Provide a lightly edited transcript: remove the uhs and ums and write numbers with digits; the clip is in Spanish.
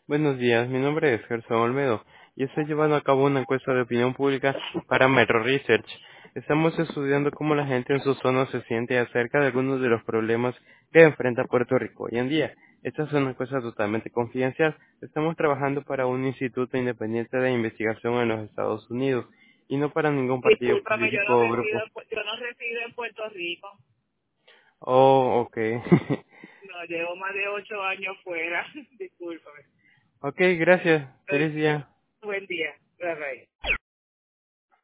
Buenos días, mi nombre es Gerson Olmedo y estoy llevando a cabo una encuesta de opinión pública para Metro Research. Estamos estudiando cómo la gente en su zona se siente acerca de algunos de los problemas que enfrenta Puerto Rico hoy en día. Esta es una encuesta totalmente confidencial. Estamos trabajando para un instituto independiente de investigación en los Estados Unidos y no para ningún partido Discúlpame, político o grupo. yo no resido en Puerto Rico. Oh, ok. No, llevo más de 8 años fuera. Discúlpame. Ok, gracias. Eh, Feliz día.